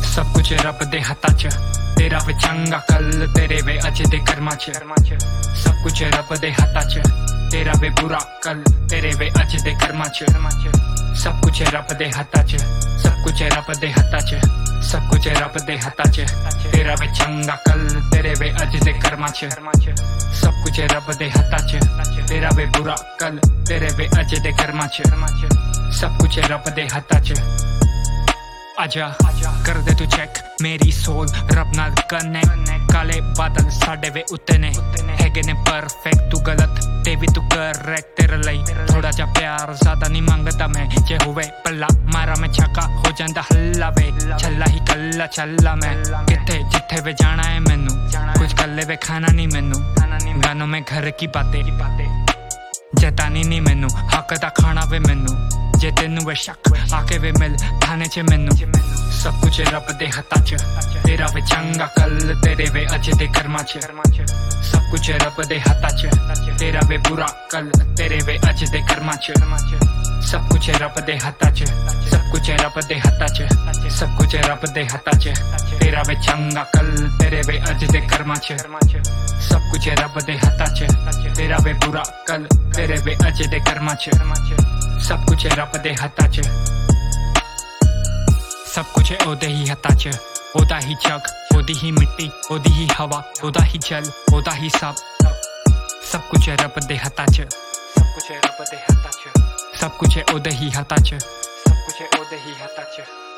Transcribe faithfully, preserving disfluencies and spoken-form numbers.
सब कुछ रब दे हत्था च, तेरा वे चंगा कल तेरे वे अज दे कर्मा च। सब कुछ रब दे हत्था च, तेरा वे बुरा कल तेरे वे अज दे कर्मा च। सब कुछ रब दे हत्था च, सब कुछ रब दे हत्था च, सब कुछ रब दे हत्था च, तेरा वे चंगा कल तेरे वे अज दे कर्मा च। सब कुछ रब दे हत्था च, तेरा वे बुरा कल तेरे वे अज दे कर्मा च। सब कुछ रब दे हत्था च। आजा कर दे तू चेक मेरी सोल रब नाल कनेक्ट, काले बादल साडे वे उत्ते ने हैगे ने परफेक्ट, तू गलत ते भी तू करेक्ट, तेरे लई थोड़ा जा प्यार ज्यादा नहीं मंगदा मैं, जे होवे पल्ला मारा मैं छक्का हो जांदा हल्ला वे, छल्ला ही कल्ला चल्ला मैं किथे जिथे वे जाना है मैनू, कुछ कल्ले वे खाना नहीं मैनू, गानों में घर की बातें जतानी नहीं मैनू, हक दा खाना वे मैनू, जे तेनू वे शक आके वे मिल थाने च मैनू। सब कुछ रब दे हत्था च, तेरा वे चंगा कल तेरे वे अज दे कर्मा च। सब कुछ रब दे हत्था च, तेरा वे बुरा कल तेरे वे अज दे कर्मा च। सब कुछ रब दे हत्था च, सब कुछ रब दे हत्था च, सब कुछ रब दे हत्था च, तेरा वे चंगा कल तेरे वे अज दे कर्मा च। सब कुछ रब दे हत्था च, तेरा वे बुरा कल तेरे वे अज दे कर्मा च। सब कुछ रब दे हत्था च, सब कुछ ओदे ही हत्था च, ओदा ही जग ओदी ही मिट्टी ओदी ही हवा ओदा ही जल ओदा ही सब, सब कुछ रब दे हत्था च, सब कुछ रब दे हत्था च, सब कुछ ओदे ही हत्था च, सब कुछ ओदे ही हत्था च।